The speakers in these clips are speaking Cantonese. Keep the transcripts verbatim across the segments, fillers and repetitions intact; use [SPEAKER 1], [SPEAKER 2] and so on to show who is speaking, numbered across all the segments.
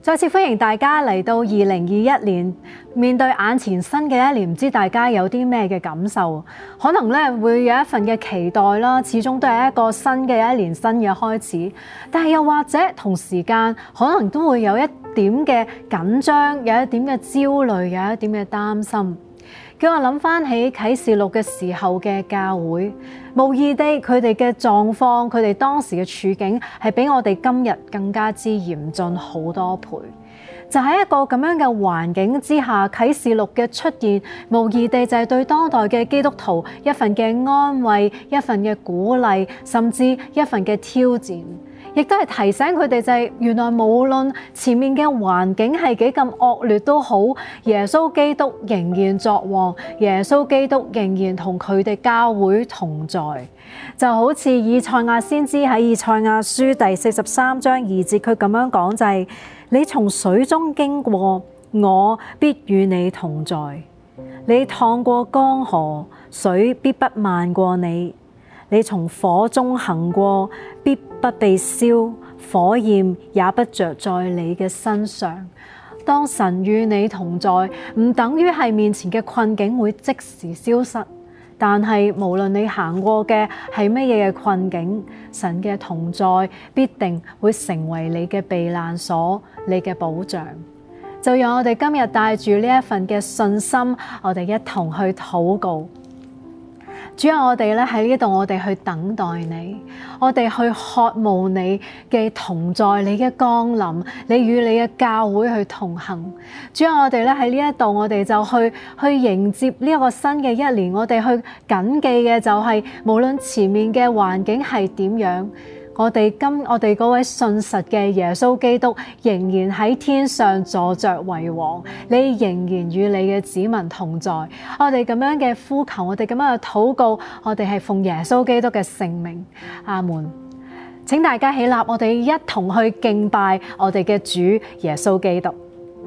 [SPEAKER 1] 再次歡迎大家嚟到二零二一年，面對眼前新嘅一年，唔知大家有啲咩嘅感受？可能咧會有一份嘅期待啦，始終都係一個新嘅一年新嘅開始。但係又或者同時間，可能都會有一點嘅緊張，有一點嘅焦慮，有一點嘅擔心。叫我諗翻起啟示錄嘅時候嘅教會，無疑地佢哋嘅狀況，佢哋當時嘅處境係比我哋今日更加之嚴峻好多倍。就喺一個咁樣嘅環境之下，啟示錄嘅出現，無疑地就係對當代嘅基督徒一份嘅安慰，一份嘅鼓勵，甚至一份嘅挑戰。亦都係提醒佢哋就係原來無論前面嘅環境係幾咁惡劣都好，耶穌基督仍然作王，耶穌基督仍然同佢哋教會同在。就好似以賽亞先知喺以賽亞書第四十三章二節，佢咁樣講就係：你從水中經過，我必與你同在；你趟過江河，水必不漫過你。你從火中行過，必不被燒，火焰也不着在你嘅身上。當神與你同在，唔等於係面前嘅困境會即時消失，但係無論你行過嘅係乜嘢嘅困境，神嘅同在必定會成為你嘅避難所，你嘅保障。就讓我哋今日帶住呢一份嘅信心，我哋一同去禱告。主啊，我哋咧喺呢度，我哋去等待你，我哋去渴慕你嘅同在，你嘅降臨，你與你嘅教會去同行。主啊，我哋咧喺呢一度，我哋就去去迎接呢一個新嘅一年。我哋去謹記嘅就係、是，無論前面嘅環境係點樣，我哋今我哋嗰位信實嘅耶穌基督仍然喺天上坐着為王，你仍然與你嘅子民同在。我哋咁樣嘅呼求，我哋咁樣嘅禱告，我哋係奉耶穌基督嘅聖名，阿門。請大家起立，我哋一同去敬拜我哋嘅主耶穌基督。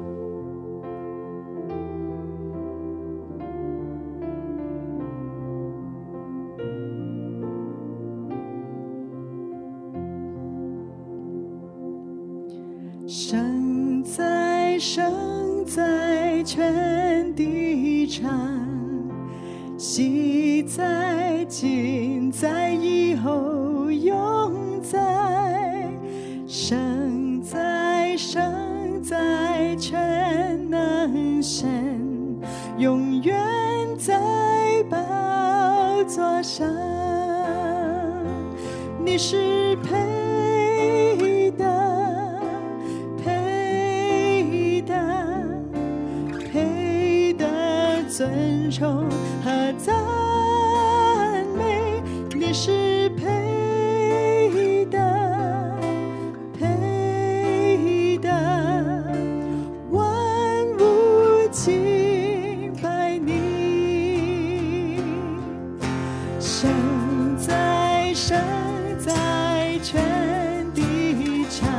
[SPEAKER 2] 生在生在全地常，昔在今在以後永在。生在生在全能神，永遠在寶座上。你是配的尊崇和讚美，你是配的配的，萬物敬拜你。生在生在全地常，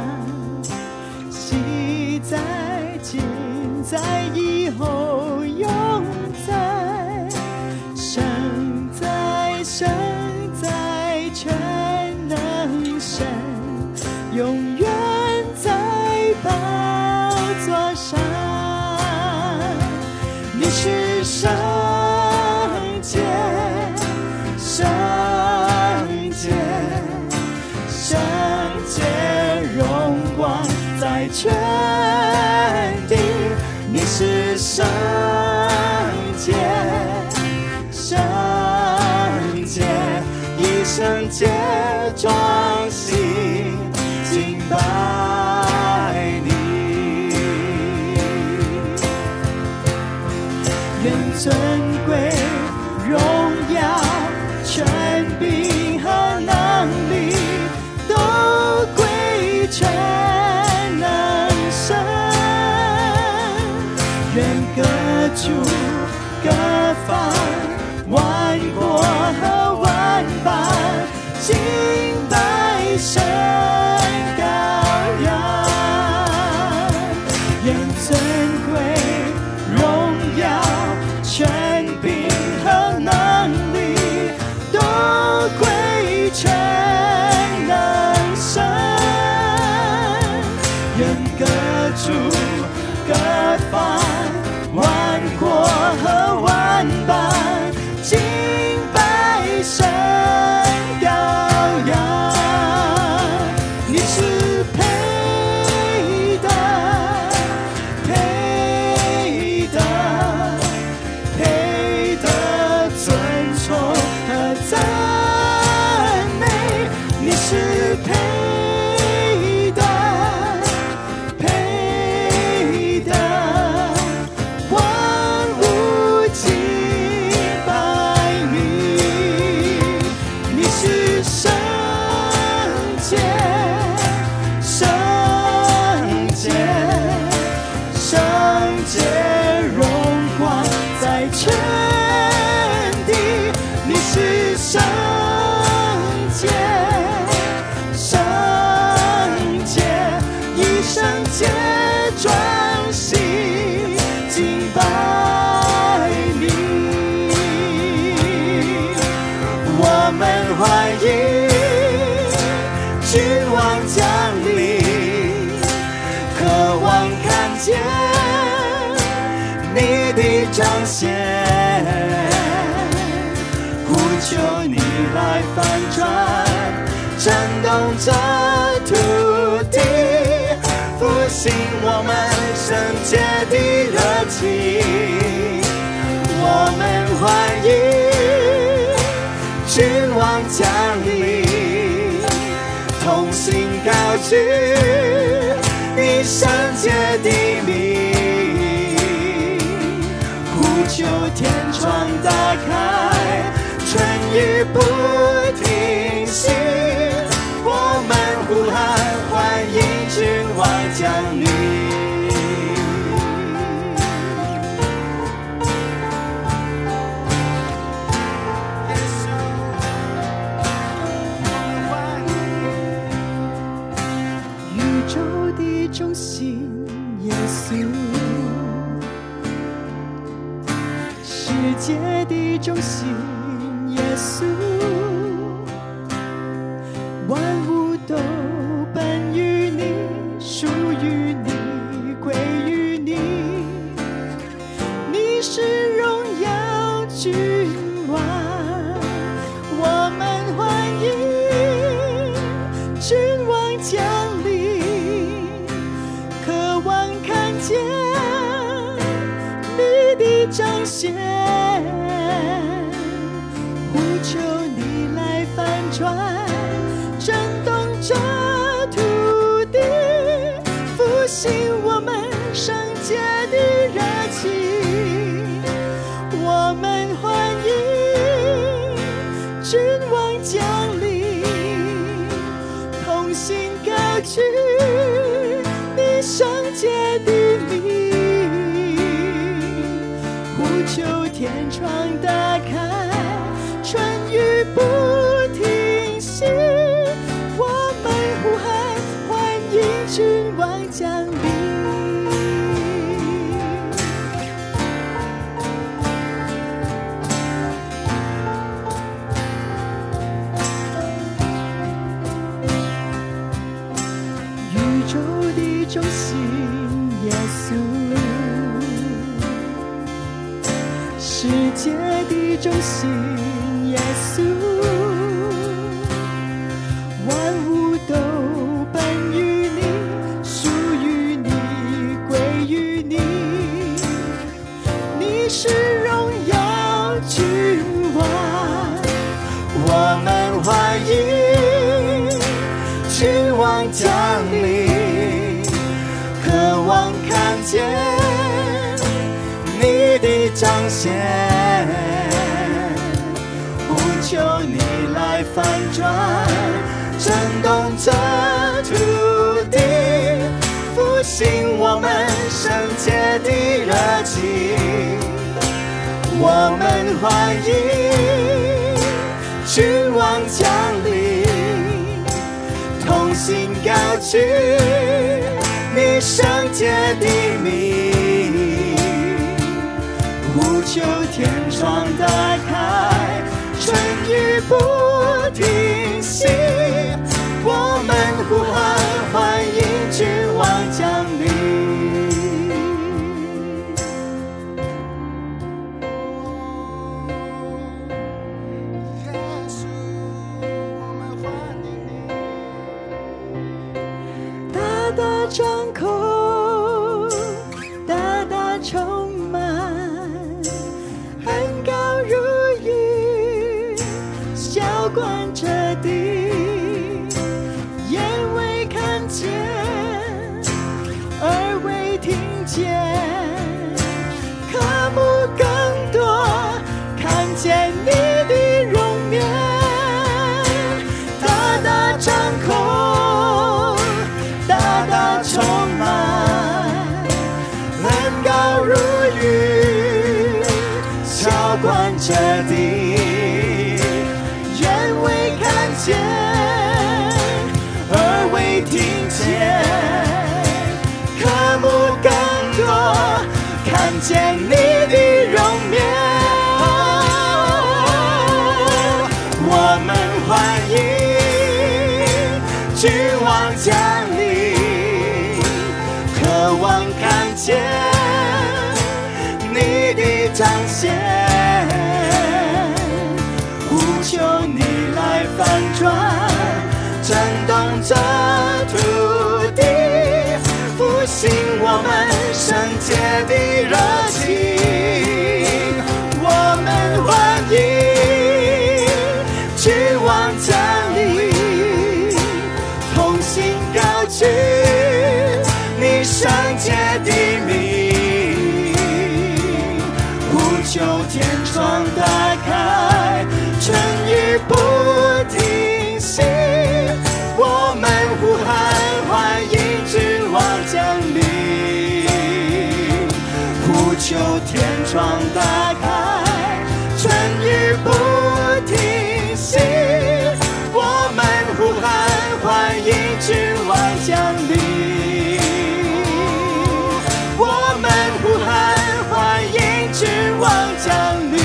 [SPEAKER 2] 昔在今在以後永在。生在生在全能神，永遠在寶座上。你是聖潔聖潔聖潔，榮光在全地。你是聖潔聖潔，以聖潔壯心敬拜你。願尊貴榮耀權柄和能力都歸全能神。願各族各方萬國和萬邦敬拜神羔羊。願尊貴榮耀權柄和能力都歸全能神。願各主，各方万国和万邦敬拜神羔羊。你是配的，配的，配的尊崇和赞美。你是配的，配的，万物敬拜你。你是圣洁，圣洁，圣洁，荣光在全地。你是圣洁，圣洁，以圣洁专心敬拜你。我们欢迎君王降临，渴望看见你的彰显，呼求你来翻转，震动这土地，复兴我们圣洁的热情。我们欢迎君王降临，同心高举你圣洁的名，呼求天窗打开，春雨不停息。我们呼喊欢迎君王降临。宇宙的中心耶稣，世界的中心耶稣，万物都本于你，属于你，归于你。你是荣耀君王，我们欢迎君王降临，渴望看见你的彰显，呼求你来翻转，震动这土地，复兴我们圣洁的热情。我们欢迎君王降临，同心高举你圣洁的名，呼求天窗打开，春雨不停息。我们呼喊欢迎君王降临。宇宙的中心耶稣，世界的中心耶稣，万物都本于你，属于你，归于你。你是荣耀君王，我们欢迎君王降临，渴望看见你的彰显，呼求你来翻转，震动这土地，复兴我们圣洁的热情。我们欢迎君王降临，同心高举你圣洁的名，呼求天窗打开，春雨不停息。我们呼喊欢迎君王降临。 大张口，大大充满，很高如云，浇灌着地，眼未看见，耳未听见，渴慕更多，看见你的容颜，大大张口，大大充满，很高如云，浇灌着地，眼未看见，耳未听见，渴慕更多，看见你的容颜。我们欢迎君王降临，渴望看见你的彰显，呼求你来翻转，震动这土地，复兴我们圣洁的热情。我们欢迎君王降临，同心高举你圣洁的名，呼求天窗打开，春雨不停息，我们呼喊欢迎君王降临，呼求天窗打开，春雨不停息，我们呼喊欢迎君王降临，我们呼喊欢迎君王降临。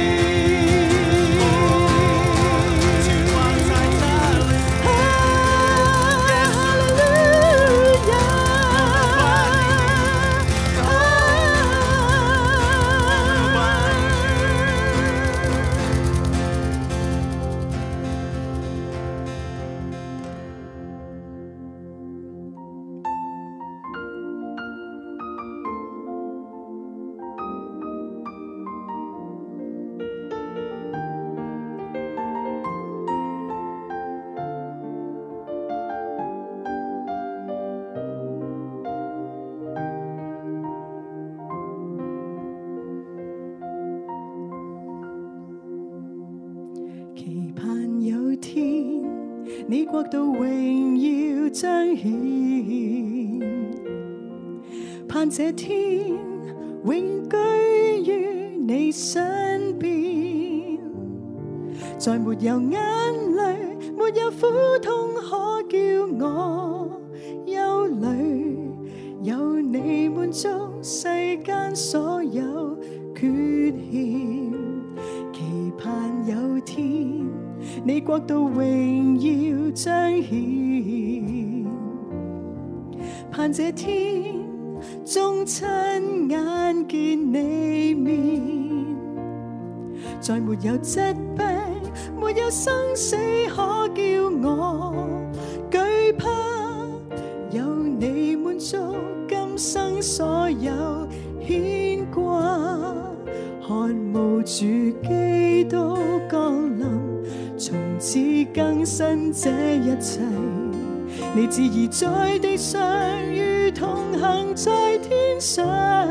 [SPEAKER 2] 期盼有天，你國度榮耀彰顯，盼這天永居於你身邊，再沒有眼淚，沒有苦痛可叫我憂慮，有你滿足世間所有缺欠。期盼有天，你國度榮耀彰顯，盼這天終親眼見你面，再沒有疾病，沒有生死可叫我懼怕，有你滿足今生所有牽掛，渴慕主基督降臨，從此更新這一切。你旨意在地上，如同行在天上。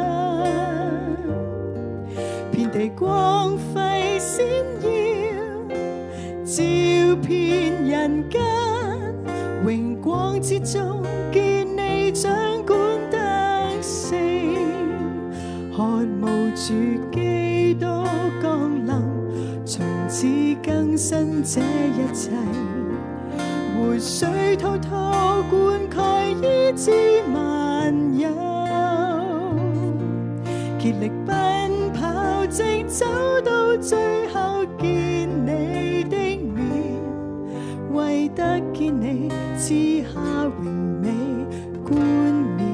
[SPEAKER 2] 遍地光輝閃耀，照遍人間。榮光之中，見你掌管得勝，渴慕主基督降臨，從此更新這一切。活水滔滔灌溉醫治萬有，竭力奔跑直走到最後見你的面，為得見你賜下榮美冠冕。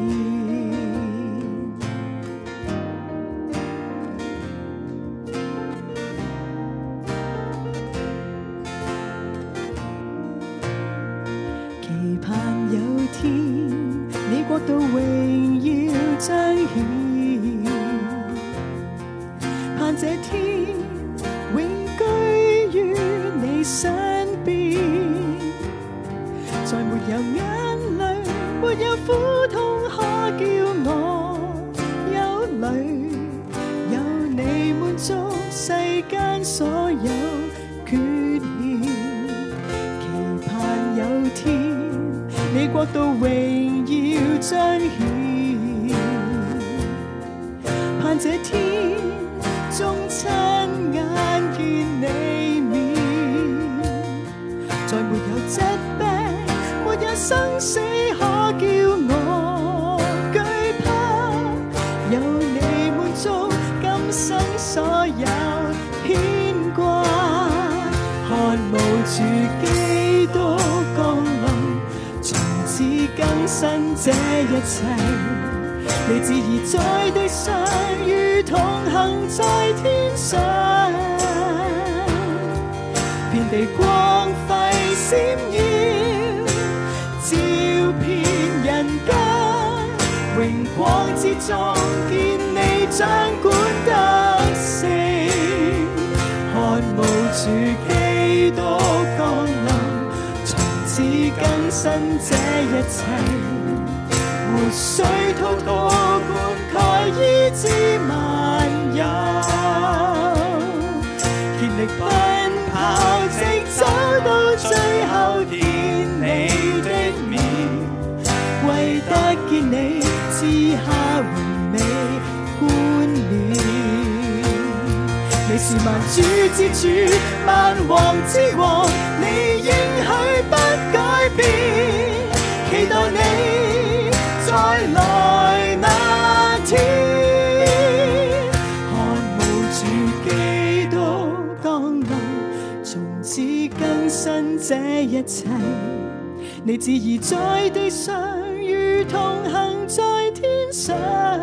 [SPEAKER 2] 期盼有天， 足世間所有缺欠，期盼有天你國度榮耀彰顯，盼這天終親眼見你面，再沒有疾病，沒有生死可叫我懼怕，有你滿足今生所有牽掛，渴慕主基督降臨，從此更新這一切，你旨意在地上如同行在天上，遍地光輝閃耀，照遍人間，榮光之中見你掌管得勝，渴慕主基督降臨，從此更新這一切，活水滔滔灌溉醫治萬有，竭力奔跑直走到最後見你的面，為得見你賜下榮美冠冕，你是萬主之主，萬王之王，你應許不改變，期待你再來那天，渴慕主基督降臨，從此更新這一切，你旨意在地上如同行在天上，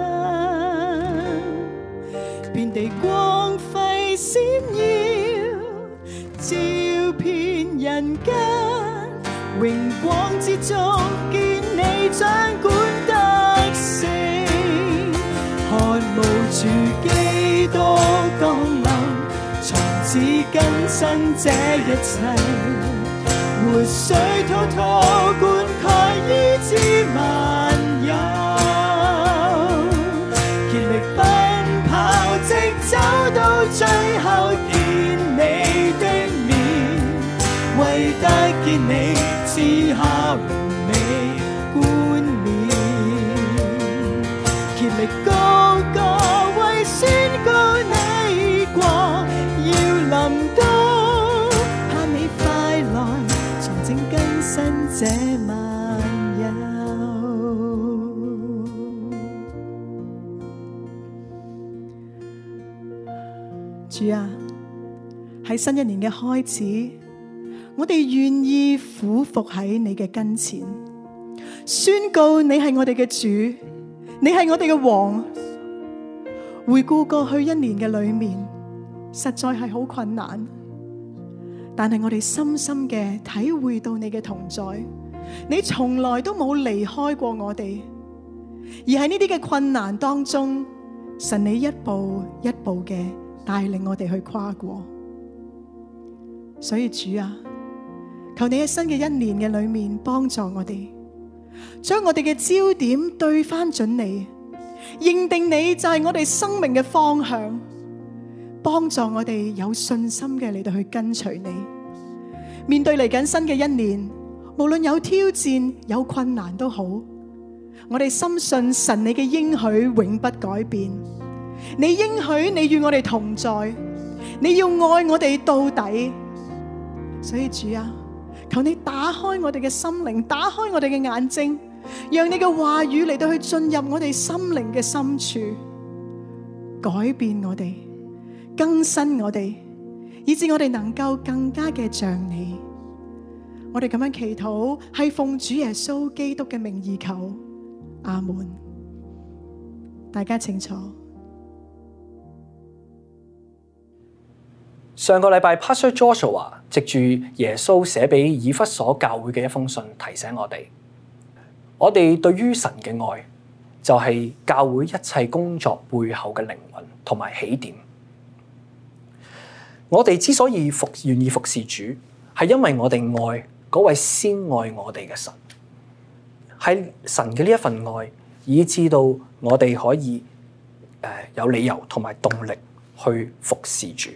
[SPEAKER 2] 遍地光輝閃耀，照遍人間，榮光之中見你掌管得勝，渴慕主基督降臨，從此更新這一切，活水滔滔灌溉醫治萬有，竭力奔跑直走到最後見你的面，為得見你賜下榮美冠冕，竭力高歌為宣告你國要臨到，盼你快來重整更新這萬有。主啊，喺新一年嘅開始，我哋願意俯伏喺你嘅跟前，宣告你係我哋嘅主，你係我哋嘅王。回顧過去一年嘅裏面，實在係好困難，但係我哋深深嘅體會到你嘅同在，你從來都冇離開過我哋，而喺呢啲嘅困難當中，神你一步一步嘅帶領我哋去跨過。所以主啊，求你喺新嘅一年嘅裏面幫助我哋，將我哋嘅焦點對翻準你，認定你就係我哋生命嘅方向，幫助我哋有信心嘅嚟到去跟隨你。面對嚟緊新嘅一年，無論有挑戰有困難都好，我哋深信神你嘅應許永不改變，你應許你與我哋同在，你要愛我哋到底。所以主啊，求你打開我哋嘅心靈，打開我哋嘅眼睛，讓你嘅話語嚟到去進入我哋心靈嘅深處，改變我哋，更新我哋，以致我哋能夠更加嘅像你。我哋咁樣祈禱，係奉主耶穌基督嘅名義求，阿門。大家請坐。
[SPEAKER 3] 上個禮拜 Pastor Joshua 藉住耶穌寫俾以弗所教會嘅一封信，提醒我哋，我哋對於神嘅愛就係教會一切工作背後嘅靈魂同埋起點。我哋之所以服願意服侍主，係因為我哋愛嗰位先愛我哋嘅神，係神嘅呢一份愛，以致到我哋可以誒、呃、有理由同埋動力去服侍主。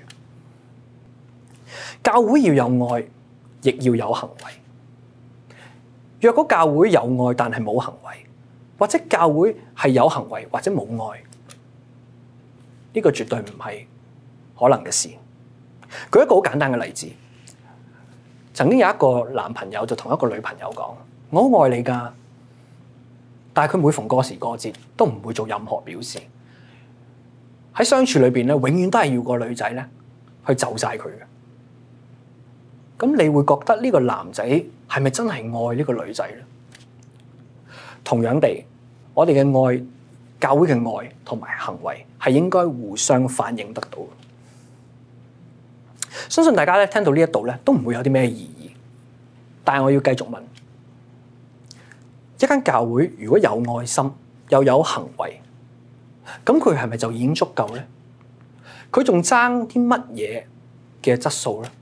[SPEAKER 3] 教會要有愛，亦要有行為。若果教會有愛但係冇行為，或者教會係有行為或者冇愛，呢個絕對唔係可能嘅事。舉一個好簡單嘅例子，曾經有一個男朋友就同一個女朋友講：我好愛你㗎，但係佢每逢過時過節都唔會做任何表示。喺相處裏邊咧，永遠都係要個女仔咧去就晒佢嘅。咁你會覺得呢個男仔係咪真係愛呢個女仔咧？同樣地，我哋嘅愛、教會嘅愛同埋行為係應該互相反映得到嘅。相信大家咧聽到呢一度咧都唔會有啲咩異議，但係我要繼續問：一間教會如果有愛心又有行為，咁佢係咪就已經足夠咧？佢仲爭啲乜嘢嘅質素咧？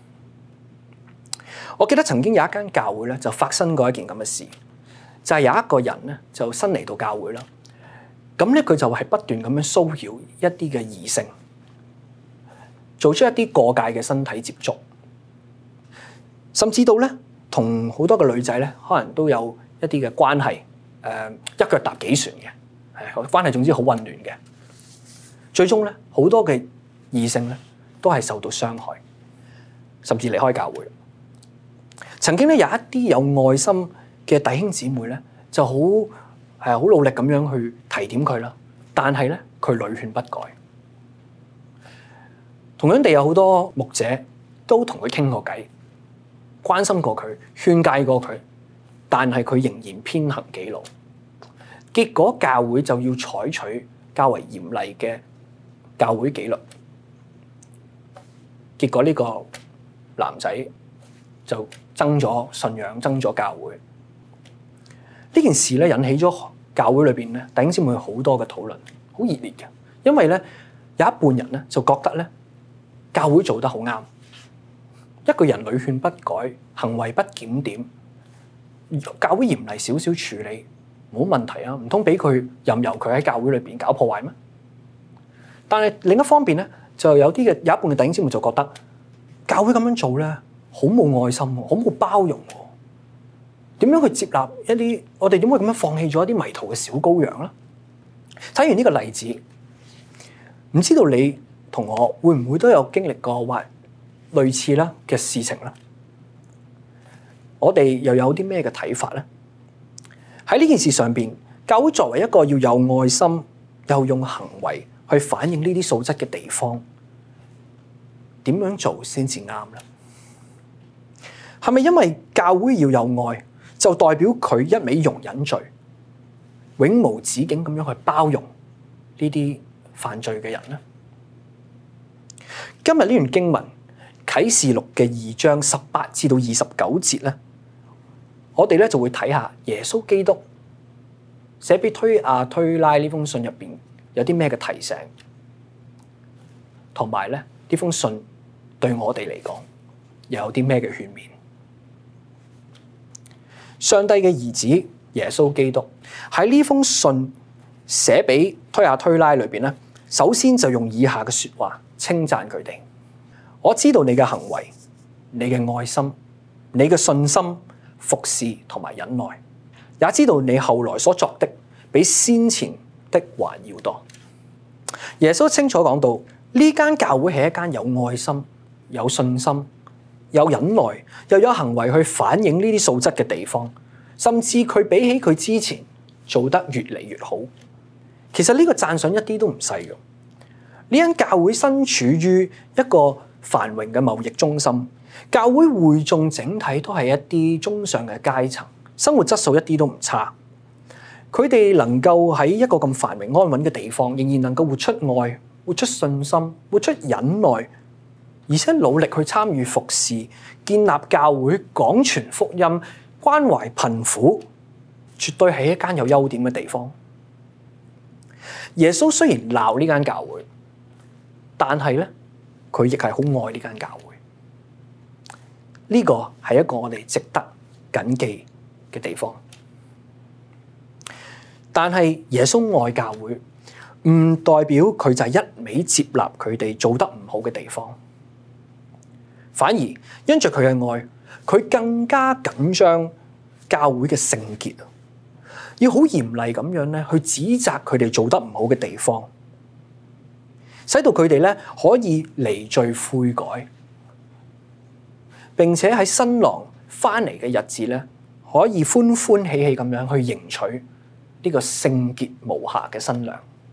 [SPEAKER 3] 我記得曾經有一間教會咧就發生過一件咁嘅事，就係有一個人咧就新嚟到教會啦，咁咧佢就係不斷咁樣騷擾一啲嘅異性，做出一啲過界嘅身體接觸，甚至到咧同好多嘅女仔咧可能都有一啲嘅關係，誒、呃、一腳踏幾船嘅，係關係總之好混亂嘅，最終咧好多嘅異性咧都係受到傷害，甚至離開教會。曾經咧有一啲有愛心嘅弟兄姊妹咧就好係好努力咁樣去提點佢啦，但係咧佢屢勸不改。同樣地有好多牧者都同佢傾過偈，關心過佢，勸誡過佢，但係佢仍然偏行己路。結果教會就要採取較為嚴厲嘅教會紀律。結果呢個男仔就爭咗信仰，爭咗教會。呢件事咧引起咗教會裏邊咧弟兄姊妹好多嘅討論，好熱烈嘅。因為咧有一半人咧就覺得咧教會做得好啱，一個人屢勸不改，行為不檢點，教會嚴厲少少處理冇問題啊，唔通俾佢任由佢喺教會裏邊搞破壞咩？但係另一方面咧，就有啲嘅有一半嘅弟兄姊妹就覺得教會咁樣做咧，好冇愛心，好冇包容。點樣去接納一啲我哋點會咁樣放棄咗一啲迷途嘅小羔羊咧？睇完呢個例子，唔知道你同我會唔會都有經歷過或類似啦嘅事情咧？我哋又有啲咩嘅睇法咧？喺呢件事上邊，教會作為一個要有愛心又用行為去反映呢啲素質嘅地方，點樣做先至啱咧？係咪因為教會要有愛，就代表佢一味容忍罪，永無止境咁樣去包容呢啲犯罪嘅人咧？今日呢段經文啟示錄嘅二章十八至到二十九節咧，我哋咧就會睇下耶穌基督寫俾推亞推拉呢封信入邊有啲咩嘅提醒，同埋咧呢封信對我哋嚟講又有啲咩嘅勸勉。上帝嘅兒子耶穌基督喺呢封信寫俾推亞推拉裏邊咧，首先就用以下嘅說話稱讚佢哋。我知道你嘅行為，你嘅愛心，你嘅信心、服侍同埋忍耐，也知道你後來所作的比先前的還要多。耶穌清楚講到呢間教會係一間有愛心、有信心、有忍耐又有行為去反映呢啲素質嘅地方，甚至佢比起佢之前做得越嚟越好。其實呢個讚賞一啲都唔細嘅。呢間教會身處於一個繁榮嘅貿易中心，教會會眾整體都係一啲中上嘅階層，生活質素一啲都唔差。佢哋能夠喺一個咁繁榮安穩嘅地方，仍然能夠活出愛、活出信心、活出忍耐，而且努力去參與服侍、建立教會、廣傳福音、關懷貧苦，絕對係一間有優點嘅地方。耶穌雖然鬧呢間教會，但係咧，佢亦係好愛呢間教會。呢個係一個我哋值得謹記嘅地方。但係耶穌愛教會， 唔代表佢就係一味接納佢哋做得唔好嘅地方，反而因着佢嘅愛，佢更加緊張教會嘅聖潔，要好嚴厲咁樣咧去指責佢哋做得唔好嘅地方，使到佢哋咧可以離罪悔改，並且喺新郎翻嚟嘅日子咧，可以歡歡喜喜咁樣去迎娶呢個聖潔無瑕嘅新娘。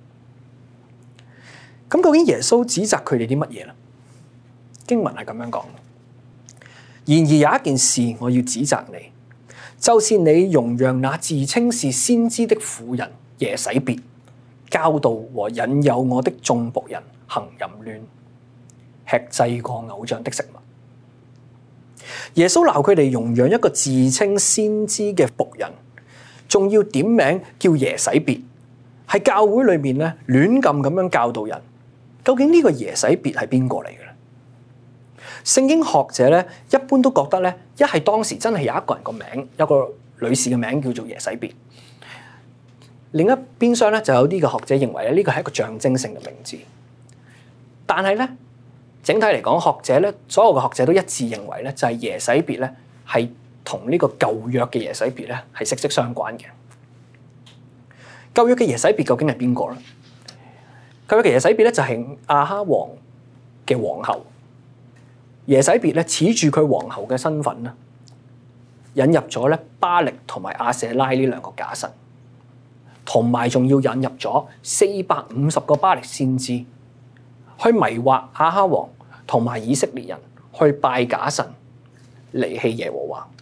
[SPEAKER 3] 咁究竟耶穌指責佢哋啲乜嘢咧？經文係咁樣講：然而有一件事我要指責你，就是你容讓那自稱是先知的婦人耶洗別教導和引誘我的眾僕人行淫亂，吃祭過偶像的食物。耶穌鬧佢哋容讓一個自稱先知嘅僕人，仲要點名叫耶洗別，喺教會裏面咧亂咁咁樣教導人。究竟呢個耶洗別係邊個嚟嘅咧？聖經學者咧一般都覺得咧，一係當時真係有一個人個名，有個女士嘅名叫做耶洗別。另一邊廂咧就有啲嘅學者認為咧，呢個係一個象徵性嘅名字。但係咧，整體嚟講，學者咧所有嘅學者都一致認為咧，就係耶洗別咧係同呢個舊約嘅耶洗別咧係息息相關嘅。舊約嘅耶洗別究竟係邊個咧？舊約嘅耶洗別咧就係亞哈王嘅皇后。耶洗別咧恃住佢皇后嘅身份咧，引入咗咧巴力同埋亞舍拉呢兩個假神，同埋仲要引入咗四百五十個巴力先知，去迷惑亞哈王同埋以色列人去拜假神，離棄耶和華。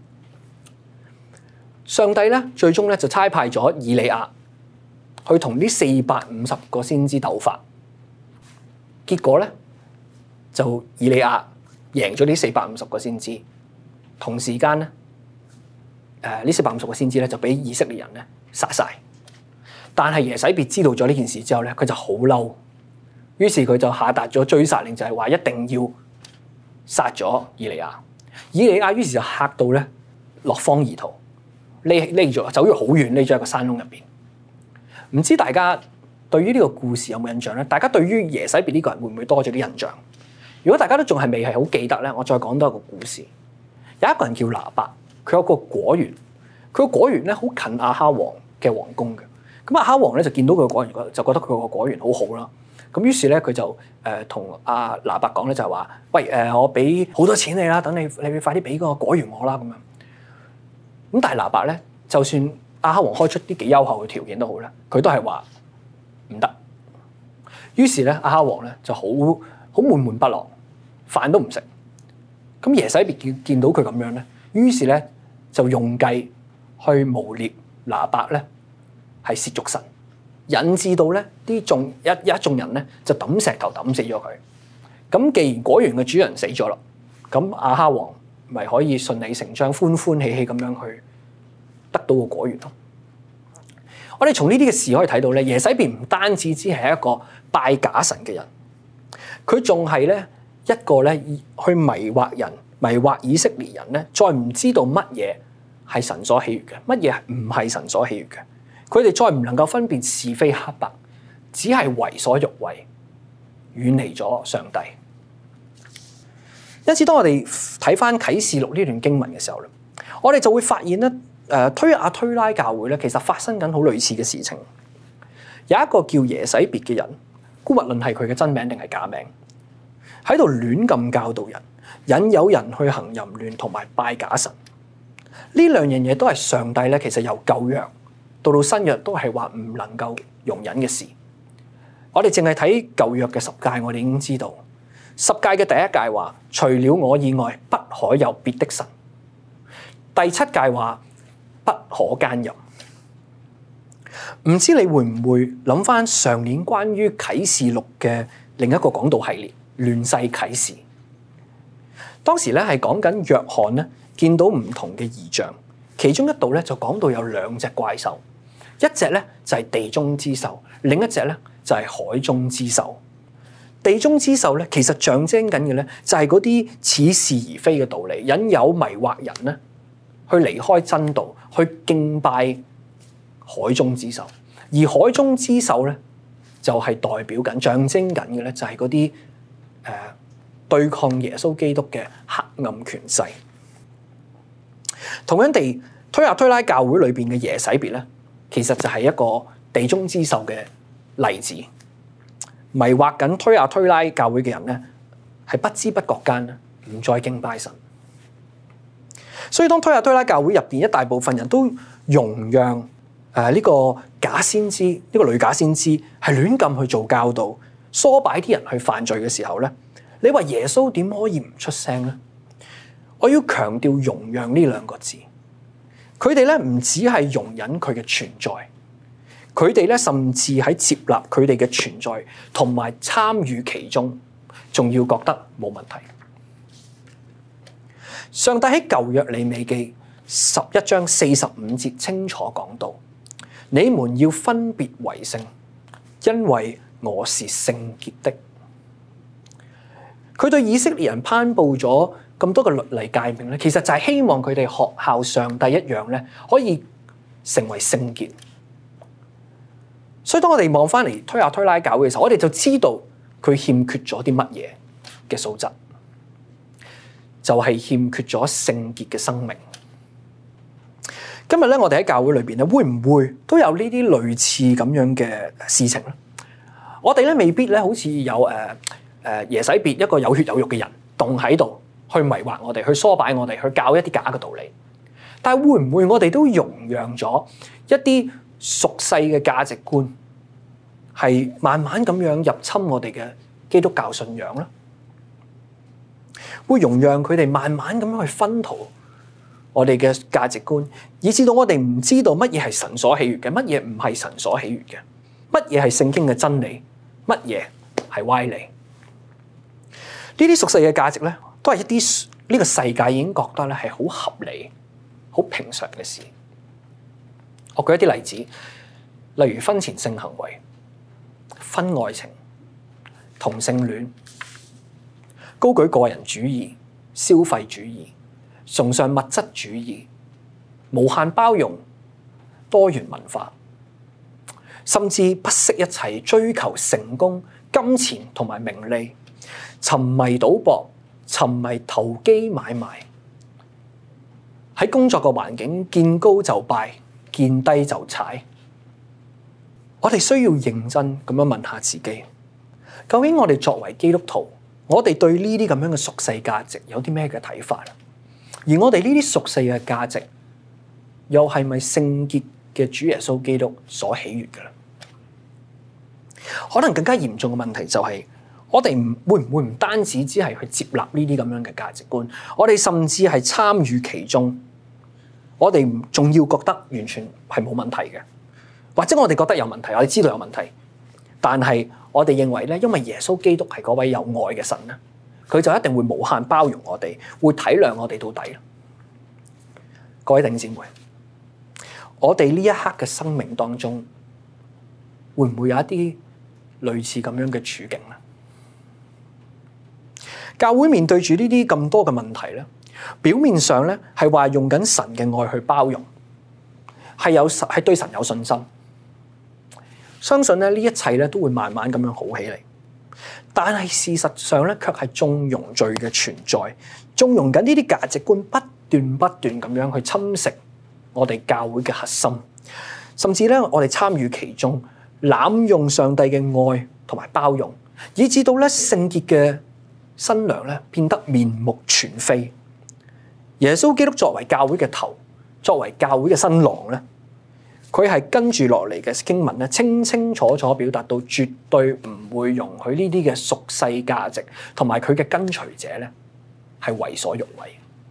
[SPEAKER 3] 上帝咧最終咧就差派咗以利亞去同呢四百五十個先知鬥法，結果咧就以利亞贏咗呢四百五十個先知，同時間咧誒呢四百五十個先知咧就俾以色列人咧殺晒。但係耶洗別知道咗呢件事之後咧，佢就好嬲，於是佢就下達咗追殺令，就係話一定要殺咗以利亞。以利亞於是就嚇到咧落荒而逃，匿匿咗，走咗好遠，匿咗喺個山窿入邊。唔知大家對於呢個故事有冇印象咧？大家對於耶洗別呢個人會唔會多咗啲印象？如果大家都仲係未係好記得咧，我再講多一個故事。有一個人叫拿伯，佢有個果園，佢個果園咧好近亞哈王嘅皇宮嘅。咁亞哈王咧就見到佢個果園，就覺得佢個果園好好啦。咁於是咧佢就誒同阿拿伯講咧，就係話：喂誒、呃，我俾好多錢你啦，等你你快啲俾個果園我啦咁樣。咁但係拿伯咧，就算亞哈王開出啲幾優厚嘅條件都好咧，佢都係話唔得。於是咧亞哈王咧就好好悶悶不樂，飯都唔食。咁耶洗別見見到佢咁樣咧，於是咧就用計去誣衊拿伯咧係褻瀆神，引致到咧啲眾一一眾人咧就抌石頭抌死咗佢。咁既然果園嘅主人死咗啦，咁亞哈王咪可以順理成章、歡歡喜喜咁樣去得到個果園咯。我哋從呢啲嘅事可以睇到咧，耶洗別唔單止只係一個拜假神嘅人，佢仲係咧一個咧去迷惑人、迷惑以色列人咧，再唔知道乜嘢係神所喜悅嘅，乜嘢唔係神所喜悅嘅。佢哋再唔能夠分辨是非黑白，只係為所欲為，遠離咗上帝。因此，當我哋睇翻啟示錄呢段經文嘅時候咧，我哋就會發現咧，誒推雅推拉教會咧，其實發生緊好類似嘅事情。有一個叫耶洗別嘅人，姑勿論係佢嘅真名定係假名，喺度亂咁教導人，引誘人去行淫亂同埋拜假神。呢兩樣嘢都係上帝咧，其實由舊約到到新約都係話唔能夠容忍嘅事。我哋淨係睇舊約嘅十誡，我哋已經知道十誡嘅第一誡話：除了我以外，不可有別的神。第七誡話：不可奸淫。唔知你會唔會諗翻上年關於啟示錄嘅另一個講道系列亂世啟示？當時咧係講緊約翰咧見到唔同嘅異象，其中一度咧就講到有兩隻怪獸。一隻咧就係地中之獸，另一隻咧就係海中之獸。地中之獸咧，其實象徵緊嘅咧就係嗰啲似是而非嘅道理，引誘迷惑人咧去離開真道，去敬拜海中之獸。而海中之獸咧就係代表緊、象徵緊嘅咧，就係嗰啲誒對抗耶穌基督嘅黑暗權勢。同樣地，推亞推拉教會裏邊嘅耶洗別咧，其實就係一個地中之獸嘅例子，迷惑緊推亞推拉教會嘅人咧，係不知不覺間咧唔再敬拜神。所以當推亞推拉教會入邊一大部分人都容讓誒呢、呃這個假先知，呢、這個女假先知係亂咁去做教導，唆擺啲人去犯罪嘅時候咧，你話耶穌點可以唔出聲咧？我要強調容讓呢兩個字，佢哋咧唔只係容忍佢嘅存在，佢哋咧甚至喺接納佢哋嘅存在同埋參與其中，仲要覺得冇問題。上帝喺舊約利未記十一章四十五節清楚講到：你們要分別為聖，因為我是聖潔的。佢對以色列人頒布咗咁多嘅律例誡命咧，其實就係希望佢哋學效上帝一樣咧，可以成為聖潔。所以當我哋望翻嚟推亞推拉教會嘅時候，我哋就知道佢欠缺咗啲乜嘢嘅素質。就係欠缺咗聖潔嘅生命。今日咧，我哋喺教會裏邊咧，會唔會都有呢啲類似咁樣嘅事情咧？我哋咧未必咧，好似有誒誒耶洗別一個有血有肉嘅人，動喺度去迷惑我哋，去唆擺我哋，去教一啲假嘅道理。但係會唔會我哋都容讓咗一啲俗世嘅價值觀，係慢慢咁樣入侵我哋嘅基督教信仰咧？會容讓佢哋慢慢咁樣去薰陶我哋嘅價值觀，以至到我哋唔知道乜嘢係神所喜悅嘅，乜嘢唔係神所喜悅嘅，乜嘢係聖經嘅真理，乜嘢係歪理。呢啲俗世嘅價值咧，都係一啲呢個世界已經覺得咧係好合理、好平常嘅事。我舉一啲例子，例如婚前性行為、婚外情、同性戀。高舉個人主義、消費主義、崇尚物質主義、無限包容、多元文化，甚至不惜一切追求成功、金錢同埋名利，沉迷賭博、沉迷投機買賣，喺工作嘅環境見高就拜，見低就踩。我哋需要認真咁樣問下自己，究竟我哋作為基督徒，我哋對呢啲咁樣嘅俗世價值有啲咩嘅睇法？而我哋呢啲俗世嘅價值，又係咪聖潔嘅主耶穌基督所喜悅嘅咧？可能更加嚴重嘅問題就係、是，我哋唔會唔會唔單止只係去接納呢啲咁樣嘅價值觀，我哋甚至係參與其中，我哋仲要覺得完全係冇問題嘅，或者我哋覺得有問題，我哋知道有問題，但係我哋認為咧，因為耶穌基督係嗰位有愛嘅神咧，佢就一定會無限包容我哋，會體諒我哋到底。各位弟兄姊妹，我哋呢一刻嘅生命當中，會唔會有一啲類似咁樣嘅處境咧？教會面對住呢啲咁多嘅問題咧，表面上咧係話用緊神嘅愛去包容，係有係對神有信心。相信咧呢一切咧都會慢慢咁樣好起嚟，但係事實上咧卻係縱容罪嘅存在，縱容緊呢啲價值觀不斷不斷咁樣去侵蝕我哋教會嘅核心，甚至咧我哋參與其中，濫用上帝嘅愛同埋包容，以致到咧聖潔嘅新娘咧變得面目全非。耶穌基督作為教會嘅頭，作為教會嘅新郎咧，佢係跟住落嚟嘅經文咧，清清楚楚表達到絕對唔會容許呢啲嘅俗世價值同埋佢嘅跟隨者咧係為所欲為。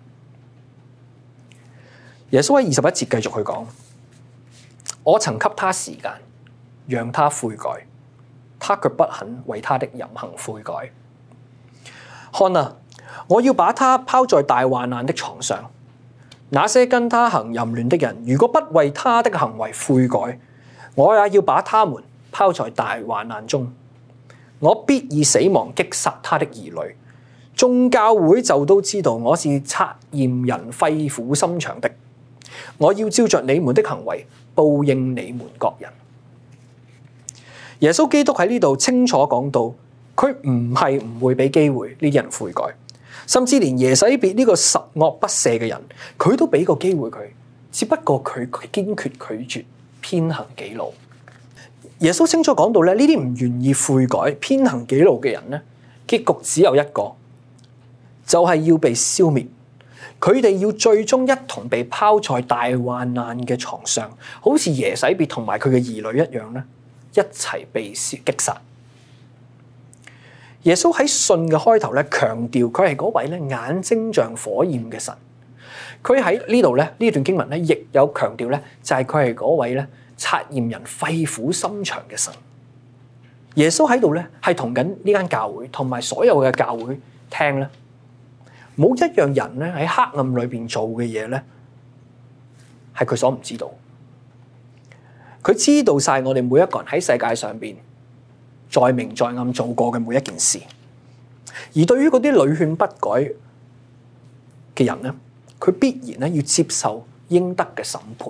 [SPEAKER 3] 耶穌喺二十一節繼續去講：我曾給他時間，讓他悔改，他卻不肯為他的淫行悔改。看啊，我要把他拋在大患難的床上。那些跟他行淫亂的人，如果不為他的行為悔改，我也要把他們拋在大患難中。我必以死亡擊殺他的兒女。眾教會就都知道我是察驗人肺腑心腸的。我要照着你們的行為報應你們各人。 耶穌基督喺呢度清楚講到，佢唔係唔會俾機會呢啲人悔改，甚至連耶洗別呢個十惡不赦嘅人，佢都俾個機會佢，只不過佢堅決拒絕，偏行己路。耶穌清楚講到咧，呢啲唔願意悔改、偏行己路嘅人咧，結局只有一個，就係要被消滅。佢哋要最終一同被拋在大患難嘅床上，好似耶洗別同埋佢嘅兒女一樣咧，一齊被擊殺。耶穌喺信嘅開頭咧，強調佢係嗰位咧眼睛像火焰嘅神。佢喺呢度咧，呢段經文咧，亦有強調咧，就係佢係嗰位咧察驗人肺腑心腸嘅神。耶穌喺度咧，係同緊呢間教會同埋所有嘅教會聽咧，冇一樣人咧喺黑暗裏邊做嘅嘢咧，係佢所唔知道。佢知道晒我哋每一個人喺世界上邊在明在暗做過嘅每一件事。而對於嗰啲屢勸不改嘅人咧，佢必然咧要接受應得嘅審判。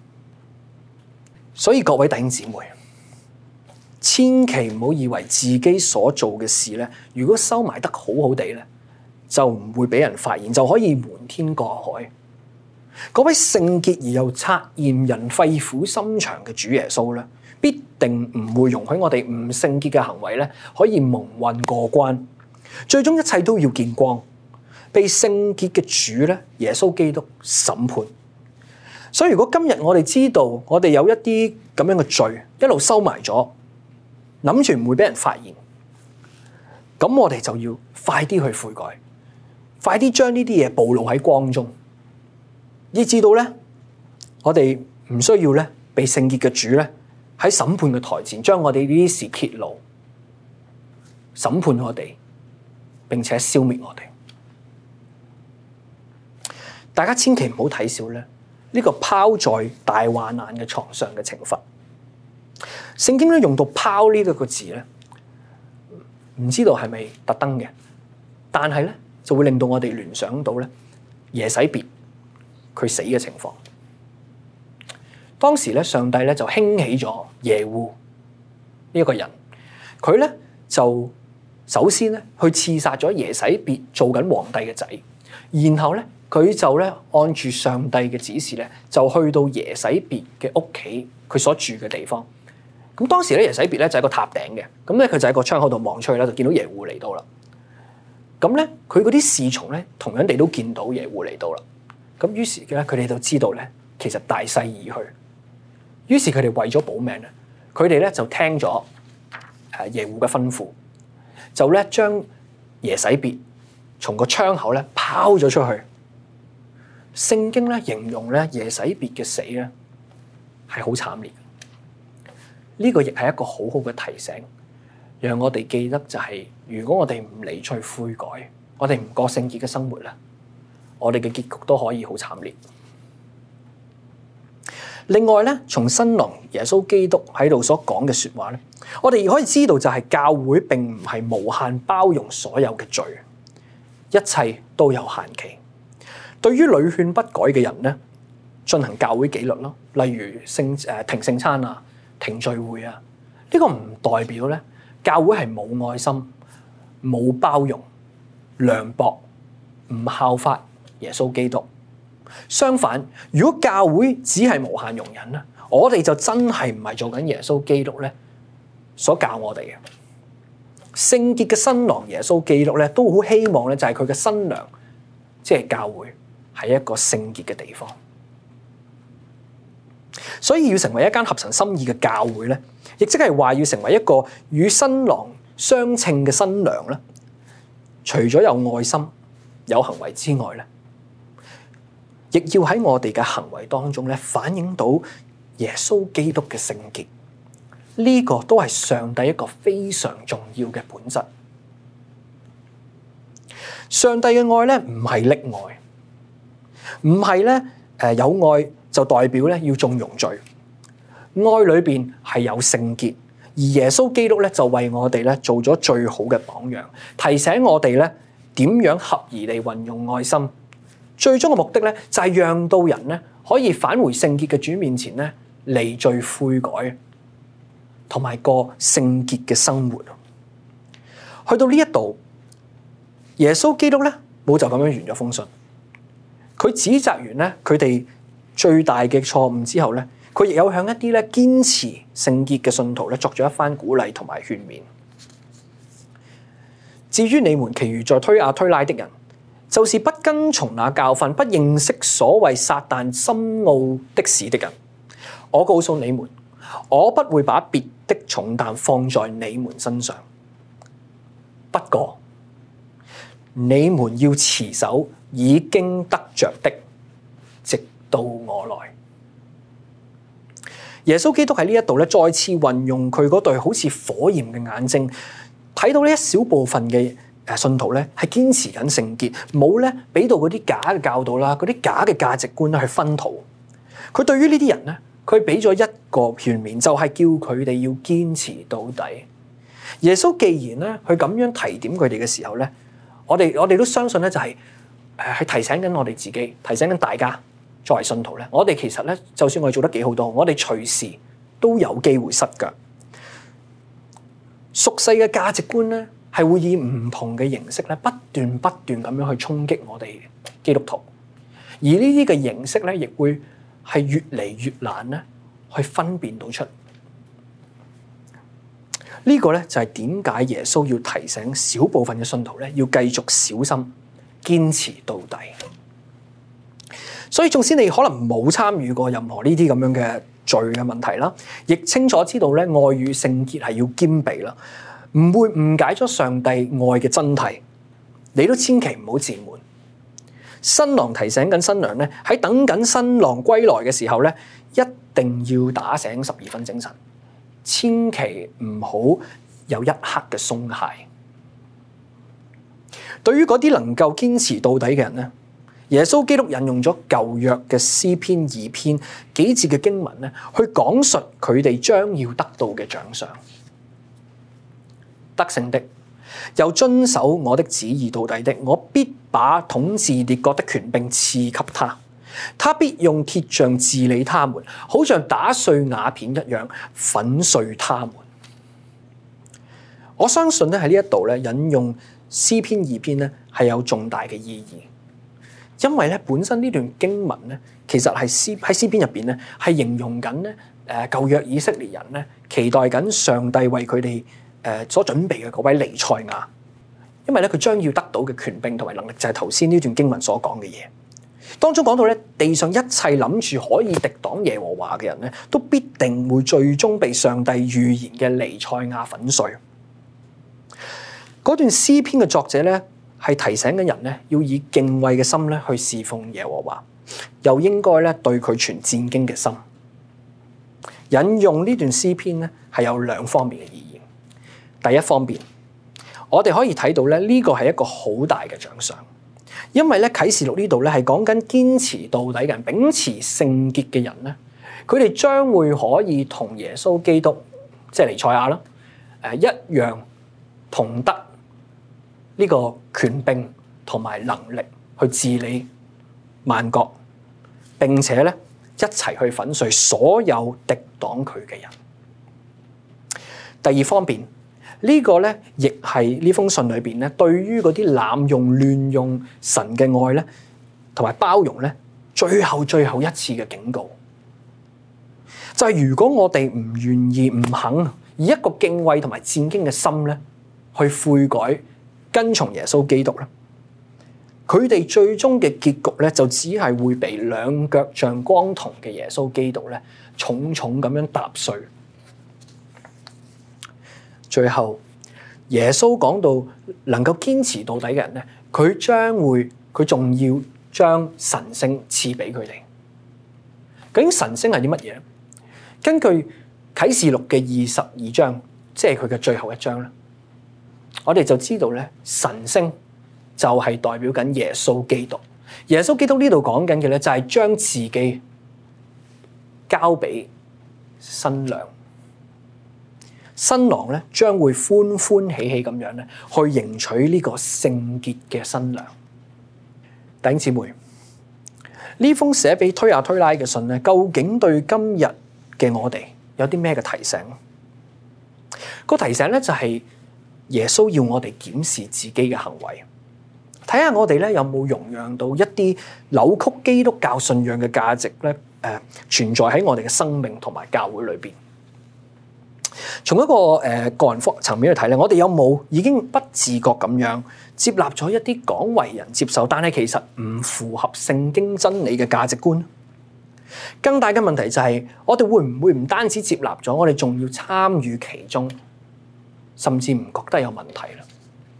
[SPEAKER 3] 所以各位弟兄姊妹，千祈唔好以為自己所做嘅事咧，如果收埋得好好地咧，就唔會俾人發現，就可以瞞天過海。嗰位聖潔而又察驗人肺腑心腸嘅主耶穌咧，必定唔會容許我哋唔聖潔嘅行為咧，可以蒙混過關。最終一切都要見光，被聖潔嘅主咧，耶穌基督審判。所以如果今日我哋知道我哋有一啲咁樣嘅罪，一路收埋咗，諗住唔會俾人發現，咁我哋就要快啲去悔改，快啲將呢啲嘢暴露喺光中，以至到咧我哋唔需要咧被聖潔嘅主咧喺審判嘅台前將我哋呢啲事揭露，審判我哋，並且消滅我哋。大家千祈唔好睇小咧呢個拋在大患難嘅床上嘅懲罰。聖經咧用到拋呢一個字咧，唔知道係咪特登嘅，但係咧就會令到我哋聯想到咧耶洗別佢死嘅情況。當時咧上帝咧就興起咗耶戶呢一個人，佢咧就首先咧去刺殺咗耶洗別做緊皇帝嘅仔，然後咧佢就咧按住上帝嘅指示咧，就去到耶洗別嘅屋企，佢所住嘅地方。咁當時咧耶洗別咧就喺個塔頂嘅，咁咧佢就喺個窗口度望出去啦，就見到耶戶嚟到啦。咁咧佢嗰啲侍從咧同樣地都見到耶戶嚟到啦。咁於是咧佢哋就知道咧其實大勢已去，於是佢哋為咗保命咧，佢哋咧就聽咗誒耶戶嘅吩咐，就咧將耶洗別從個窗口咧拋咗出去。聖經咧形容咧耶洗別嘅死咧係好慘烈，呢個亦係一個好好嘅提醒，讓我哋記得就係，如果我哋唔離罪悔改，我哋唔過聖潔嘅生活咧，我哋嘅結局都可以好慘烈。另外咧，從新郎耶穌基督喺度所講嘅說話咧，我哋可以知道就係教會並唔係無限包容所有嘅罪，一切都有限期。對於屢勸不改嘅人咧，進行教會紀律咯，例如聖誒停聖餐啊、停聚會啊，呢個唔代表咧教會係冇愛心、冇包容、涼薄、唔效法耶穌基督。相反，如果教會只係無限容忍咧，我哋就真係唔係做緊耶穌基督咧所教我哋嘅。聖潔嘅新郎耶穌基督咧，都好希望咧就係佢嘅新娘，即係教會，係一個聖潔嘅地方。所以要成為一間合神心意嘅教會咧，亦即係話要成為一個與新郎相稱嘅新娘咧，除咗有愛心、有行為之外咧，亦要喺我哋嘅行為當中咧反映到耶穌基督嘅聖潔。呢個都係上帝一個非常重要嘅本質。上帝嘅愛咧唔係溺愛，唔係咧誒有愛就代表咧要縱容罪。愛裏邊係有聖潔，而耶穌基督咧就為我哋咧做咗最好嘅榜樣，提醒我哋咧點樣合宜地運用愛心。最終嘅目的咧就係讓到人咧可以返回聖潔嘅主面前咧離罪悔改， 同埋過聖潔嘅生活。去到呢一度，耶穌基督咧冇就咁樣完咗封信，佢指責完咧佢哋最大嘅錯誤之後咧，佢亦有向一啲咧堅持聖潔嘅信徒咧作咗一番鼓勵同埋勸勉。至於你們其餘在推亞推拉的人，就是不跟從那教訓、不認識所謂撒但深奧的事的人，我告訴你們，我不會把別的重擔放在你們身上。不過，你們要持守已經得着的，直到我來。耶穌基督喺呢一度咧，再次運用佢嗰對好似火焰嘅眼睛，睇到呢一小部分嘅誒信徒咧係堅持緊聖潔，冇咧俾到嗰啲假嘅教導啦，嗰啲假嘅價值觀咧去薰陶。佢對於呢啲人咧，佢俾咗一個勸勉，就係叫佢哋要堅持到底。耶穌既然咧佢咁樣提點佢哋嘅時候咧，我哋我哋都相信咧就係誒係提醒緊我哋自己，提醒緊大家作為信徒咧，我哋其實咧就算我哋做得幾好都好，我哋隨時都有機會失腳。俗世嘅價值觀咧係會以唔同嘅形式咧不斷不斷咁樣去衝擊我哋基督徒，而呢啲嘅形式咧亦會係越嚟越難咧去分辨到出。呢個咧就係點解耶穌要提醒小部分嘅信徒咧要繼續小心堅持到底。所以縱使你可能冇參與過任何呢啲咁樣嘅罪嘅問題啦，亦清楚知道咧愛與聖潔係要兼備啦，唔會誤解咗上帝愛嘅真諦，你都千祈唔好自滿。新郎提醒緊新娘咧，喺等緊新郎歸來嘅時候咧，一定要打醒十二分精神，千祈唔好有一刻嘅鬆懈。對於嗰啲能夠堅持到底嘅人咧，耶穌基督引用咗舊約嘅詩篇二篇幾節嘅經文咧，去講述佢哋將要得到嘅獎賞。得勝的，又遵守我的旨意到底的，我必把統治列國的權柄賜給他，他必用鐵杖治理他們，好像打碎瓦片一樣粉碎他們。我相信咧喺呢一度咧引用詩篇二篇咧係有重大嘅意義。因為咧本身呢段經文咧，其實係詩喺詩篇入邊咧，係形容緊咧誒舊約以色列人咧期待緊上帝為佢哋誒所準備嘅嗰位彌賽亞，因為咧佢將要得到嘅權柄同埋能力就係頭先呢段經文所講嘅嘢。當中講到咧地上一切諗住可以敵擋耶和華嘅人咧，都必定會最終被上帝預言嘅彌賽亞粉碎。嗰段詩篇嘅作者咧，係提醒緊人咧，要以敬畏嘅心咧去侍奉耶和華，又應該咧對佢存戰兢嘅心。引用呢段詩篇咧係有兩方面嘅意義。第一方面，我哋可以睇到咧呢個係一個好大嘅獎賞，因為咧啟示錄呢度咧係講緊堅持到底嘅人，秉持聖潔嘅人咧，佢哋將會可以同耶穌基督即係彌賽亞啦，誒一樣同得呢個權柄同埋能力去治理萬國，並且咧一齊去粉碎所有敵擋佢嘅人。第二方面，呢個咧亦係呢封信裏邊咧，對於嗰啲濫用亂用神嘅愛咧，同埋包容咧，最後最後一次嘅警告，就係如果我哋唔願意、唔肯以一個敬畏同埋戰兢嘅心咧，去悔改，跟從耶穌基督咧，佢哋最終嘅結局咧，就只係會被兩腳像光銅嘅耶穌基督咧，重重咁樣踏碎。最後，耶穌講到能夠堅持到底嘅人咧，佢將會，佢仲要將晨星賜俾佢哋。究竟晨星係啲乜嘢？根據啟示錄嘅二十二章，即係佢嘅最後一章咧。我哋就知道咧，晨星就係代表緊耶穌基督。耶穌基督呢度講緊嘅咧，就係將自己交俾新娘，新郎咧將會歡歡喜喜咁樣咧去迎娶呢個聖潔嘅新娘。弟兄姊妹，呢封寫俾推亞推拉嘅信咧，究竟對今日嘅我哋有啲咩嘅提醒？ 個提醒咧就係耶穌要我哋檢視自己嘅行為，睇下我哋咧有冇容讓到一啲扭曲基督教信仰嘅價值咧，誒、呃、存在喺我哋嘅生命同埋教會裏邊。從一個誒、呃、個人方層面去睇咧，我哋有冇已經不自覺咁樣接納咗一啲廣為人接受，但係其實唔符合聖經真理嘅價值觀？更大嘅問題就係，我哋會唔會唔單止接納咗，我哋仲要參與其中，甚至唔覺得有問題啦？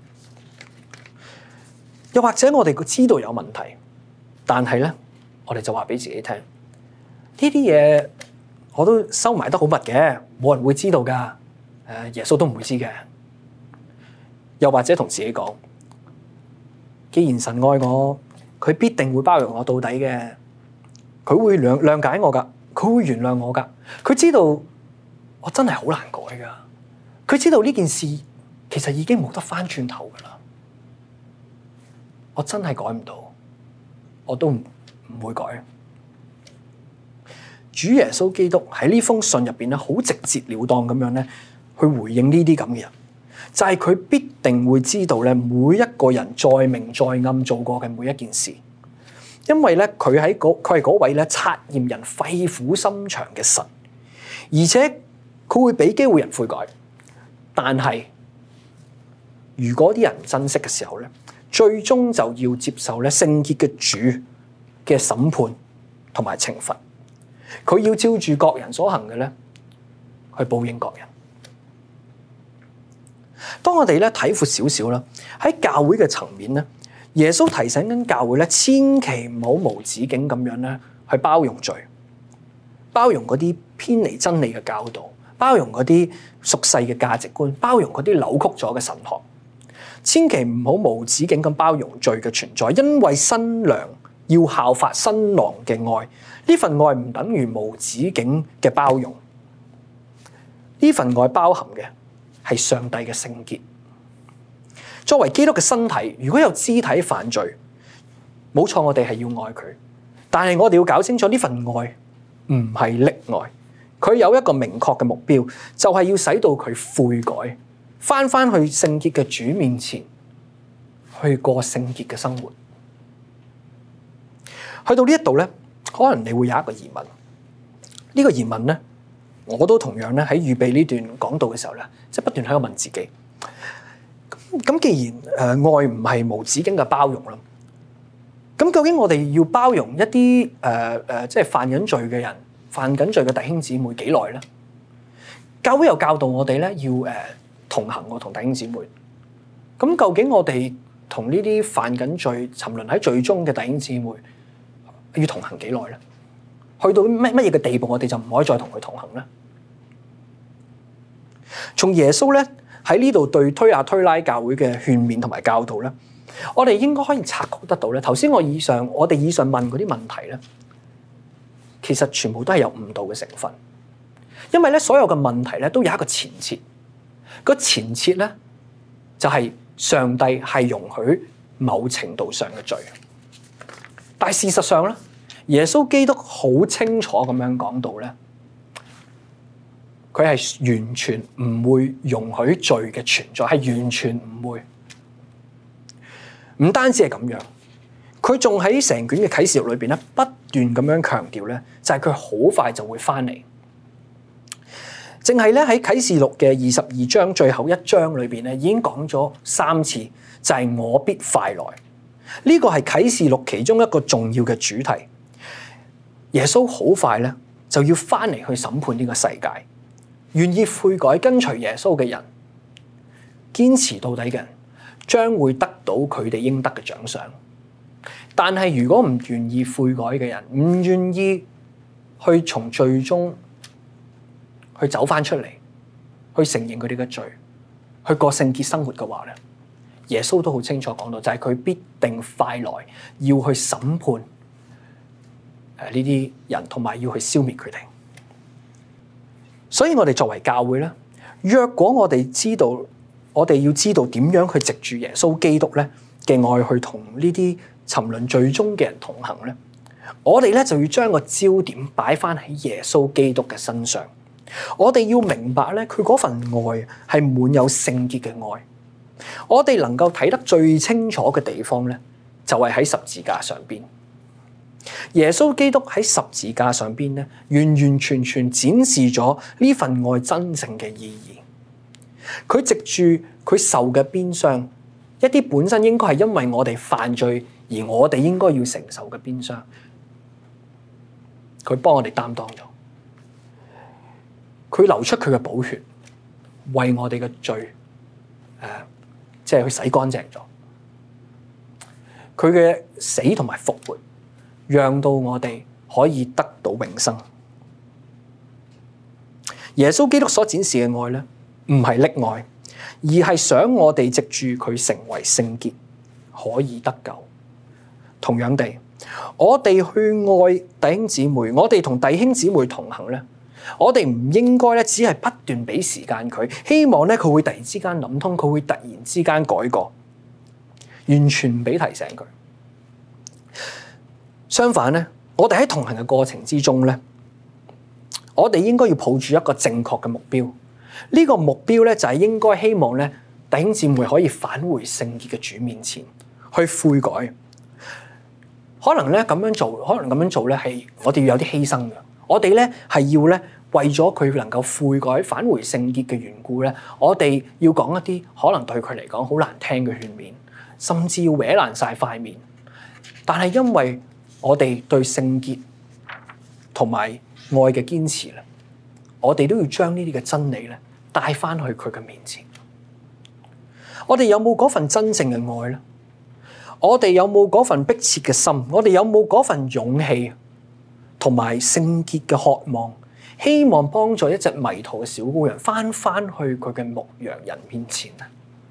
[SPEAKER 3] 又或者我哋知道有問題，但係咧，我哋就話俾自己聽，呢啲嘢我都收埋得好密嘅，冇人會知道噶。誒，耶穌都唔會知嘅。又或者同自己講，既然神愛我，佢必定會包容我到底嘅。佢會諒諒解我噶，佢會原諒我噶。佢知道我真係好難改噶，佢知道呢件事其實已經冇得翻轉頭噶啦。我真係改唔到，我都唔唔會改。主耶穌基督喺呢封信入邊咧，好直截了當咁樣咧，去回應呢啲咁嘅人，就係佢必定會知道咧，每一個人在明在暗做過嘅每一件事。因為咧，佢喺嗰佢係嗰位咧察驗人肺腑心腸嘅神，而且佢會俾機會人悔改。但係如果啲人唔珍惜嘅時候咧，最終就要接受咧聖潔嘅主嘅審判同埋懲罰。佢要照住各人所行嘅咧去報應各人。當我哋咧睇闊少少啦，喺教會嘅層面咧。耶穌提醒緊教會咧，千祈唔好無止境咁樣咧去包容罪，包容嗰啲偏離真理嘅教導，包容嗰啲俗世嘅價值觀，包容嗰啲扭曲咗嘅神學。千祈唔好無止境咁包容罪嘅存在，因為新娘要效法新郎嘅愛，呢份愛唔等於無止境嘅包容，呢份愛包含嘅係上帝嘅聖潔。作為基督嘅身體，如果有肢體犯罪，冇錯，我哋係要愛佢，但係我哋要搞清楚呢份愛唔係溺愛，佢有一個明確嘅目標，就係要使到佢悔改，翻翻去聖潔嘅主面前，去過聖潔嘅生活。去到呢一度咧，可能你會有一個疑問，呢個疑問咧，我都同樣咧喺預備呢段講道嘅時候咧，即係不斷喺度問自己。咁既然誒、呃、愛唔係無止境嘅包容啦，咁究竟我哋要包容一啲誒誒即係犯緊罪嘅人、犯緊罪嘅弟兄姊妹幾耐咧？教會又教導我哋咧要誒、呃、同行喎，同弟兄姊妹。咁究竟我哋同呢啲犯緊罪、沉淪喺罪中嘅弟兄姊妹要同行幾耐咧？去到乜乜嘢嘅地步，我哋就唔可以再同佢同行咧？從耶穌咧。喺呢度對推亞推拉教會嘅勸勉同埋教導咧，我哋應該可以察覺得到咧。頭先我以上我哋以上問嗰啲問題咧，其實全部都係有誤導嘅成分，因為咧所有嘅問題咧都有一個前設，個前設咧就係上帝係容許某程度上嘅罪，但係事實上咧，耶穌基督好清楚咁樣講到咧。佢係完全唔會容許罪嘅存在，係完全唔會。唔單止係咁樣，佢仲喺成卷嘅啟示錄裏邊咧，不斷咁樣強調咧，就係佢好快就會翻嚟。淨係咧喺啟示錄嘅二十二章最後一章裏邊咧，已經講咗三次，就係我必快來。呢個係啟示錄其中一個重要嘅主題。耶穌好快咧就要翻嚟去審判呢個世界。願意悔改跟隨耶穌嘅人，堅持到底嘅人，將會得到佢哋應得嘅獎賞。但係如果唔願意悔改嘅人，唔願意去從罪中去走翻出嚟，去承認佢哋嘅罪，去過聖潔生活嘅話咧，耶穌都好清楚講到，就係佢必定快來，要去審判誒呢啲人，同埋要去消滅佢哋。所以我哋作為教會咧，若果我哋知道，我哋要知道點樣去藉住耶穌基督咧嘅愛去同呢啲沉淪罪中嘅人同行咧，我哋咧就要將個焦點擺翻喺耶穌基督嘅身上， 我哋要明白咧，佢嗰份愛係滿有聖潔嘅愛。我哋能夠睇得最清楚嘅地方咧，就係喺十字架上邊。耶穌基督喺十字架上邊咧，完完全全展示咗呢份愛真正嘅意義。佢藉住佢受嘅鞭傷，一啲本身應該係因為我哋犯罪而我哋應該要承受嘅鞭傷，佢幫我哋擔當咗。佢流出佢嘅寶血，為我哋嘅罪，誒、呃，即係去洗乾淨咗。佢嘅死同埋復活，讓到我哋可以得到永生。耶穌基督所展示嘅愛咧，唔係溺愛，而係想我哋藉住佢成為聖潔，可以得救。同樣地，我哋去愛弟兄姊妹，我哋同弟兄姊妹同行咧，我哋唔應該咧，只係不斷俾時間佢，希望咧佢會突然之間諗通，佢會突然之間改過，完全唔俾提醒佢。相反咧，我哋喺同行嘅過程之中咧，我哋應該要抱住一個正確嘅目標。呢個目標咧就係應該希望咧弟兄姊妹可以返回聖潔嘅主面前去悔改。可能咧咁樣做，可能咁樣做咧係我哋要有啲犧牲嘅。我哋咧係要咧為咗佢能夠悔改、返回聖潔嘅緣故咧，我哋要講一啲可能對佢嚟講好難聽嘅勸勉，甚至要搲爛晒塊面。但係因為我哋對聖潔同埋愛嘅堅持咧，我哋都要將呢啲嘅真理咧帶翻去佢嘅面前。我哋有冇嗰份真正嘅愛咧？我哋有冇嗰份迫切嘅心？我哋有冇嗰份勇氣同埋聖潔嘅渴望？希望幫助一隻迷途嘅小羔羊翻翻去佢嘅牧羊人面前啊！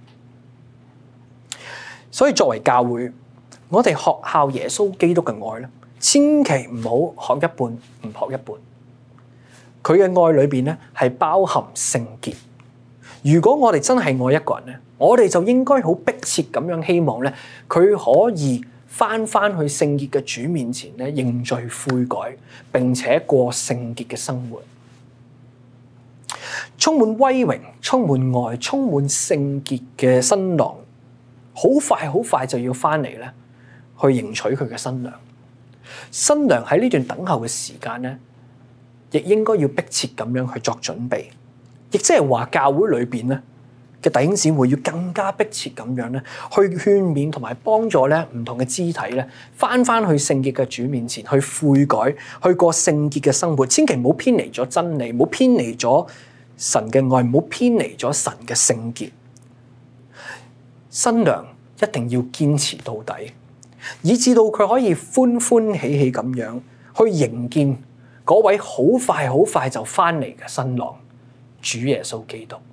[SPEAKER 3] 所以作為教會，我哋學效耶穌基督嘅愛咧，千祈唔好學一半唔學一半。佢嘅愛裏邊咧係包含聖潔。如果我哋真係愛一個人咧，我哋就應該好迫切咁樣希望咧，佢可以翻翻去聖潔嘅主面前咧，認罪悔改，並且過聖潔嘅生活，充滿威榮、充滿愛、充滿聖潔嘅新郎，好快好快就要翻嚟咧，去迎娶佢嘅新娘。新娘喺呢段等候嘅時間咧，亦應該要迫切咁樣去作準備。亦即係話，教會裏邊咧嘅弟兄姊妹要更加迫切咁樣咧，去勸勉同埋幫助咧唔同嘅肢體咧，翻翻去聖潔嘅主面前，去悔改，去過聖潔嘅生活。千祈唔好偏離咗真理，唔好偏離咗神嘅愛，唔好偏離咗神嘅聖潔。新娘一定要堅持到底，以至到佢可以歡歡喜喜咁樣去迎見嗰位好快好快就翻嚟嘅新郎。主耶穌基督，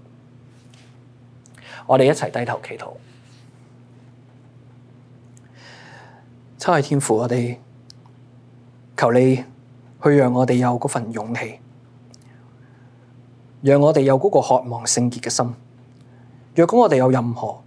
[SPEAKER 3] 我哋一齊低頭祈禱。親愛天父，我哋求你去讓我哋有嗰份勇氣，讓我哋有嗰個渴望聖潔嘅心。若果我哋有任何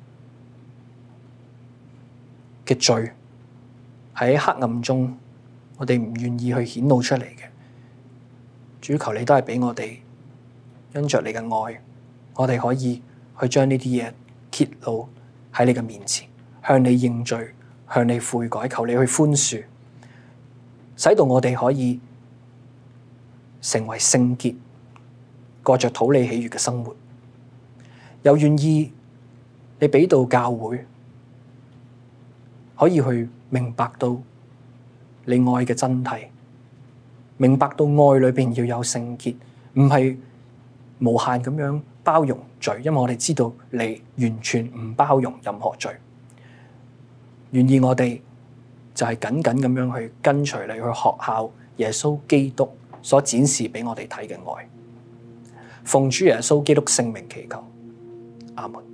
[SPEAKER 3] 嘅罪喺黑暗中，我哋唔願意去顯露出嚟嘅，主求你都係俾我哋。因着你嘅愛，我哋可以去將呢啲嘢揭露喺你嘅面前，向你認罪，向你悔改，求你去寬恕，使到我哋可以成為聖潔，過着討你喜悅嘅生活。又願意你俾到教會可以去明白到你愛嘅真諦，明白到愛裏邊要有聖潔，唔係無限咁樣包容罪，因為我哋知道你完全唔包容任何罪。願意我哋就係緊緊咁樣去跟隨你，去學效耶穌基督所展示俾我哋睇嘅愛。奉主耶穌基督聖名祈求，阿門。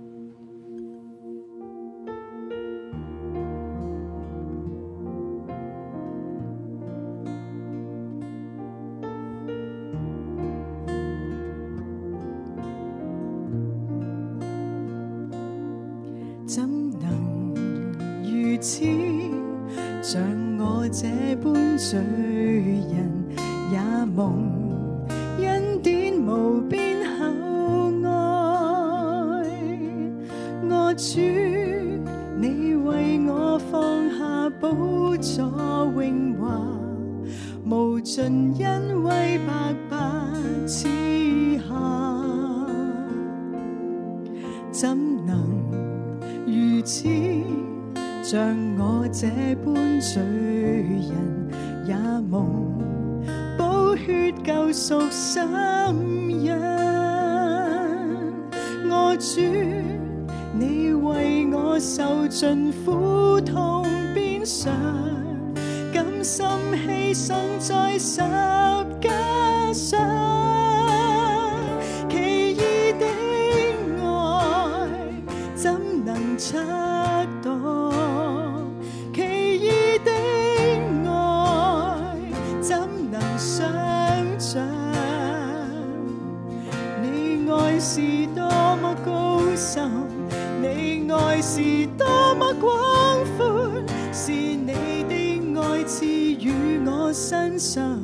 [SPEAKER 2] 怎能如此像我這般罪人也蒙恩典主，你為我放下寶座榮華，無盡恩惠白白賜下，怎能如此像我這般罪人，也蒙寶血救贖心印。我主，你為我受盡苦痛鞭傷，甘心犧牲在十架上，奇異的愛怎能測度？奇異的愛怎能想像？你愛是多麼高深，你愛是多麼廣闊，是你的愛賜予我身上，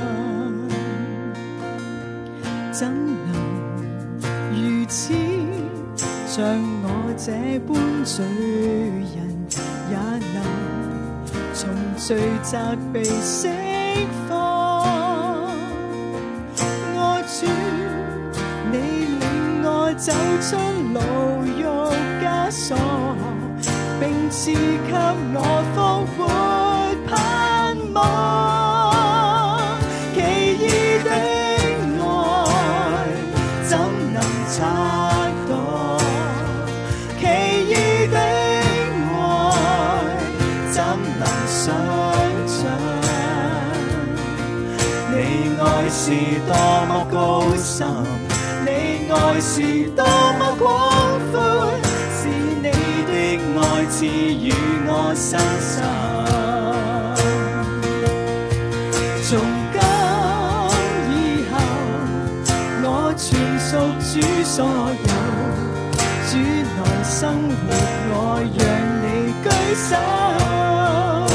[SPEAKER 2] 怎能如此像我這般罪人，也能從罪責被釋放？我主，你令我走出牢獄枷鎖，並賜給我復活盼望。奇異的愛怎能測度？奇異的愛怎能想像？你愛是多麼高深，你愛是多麼廣闊，是你的愛賜予我身上。從今以後，我全屬主所有，主內生活，我讓你居首。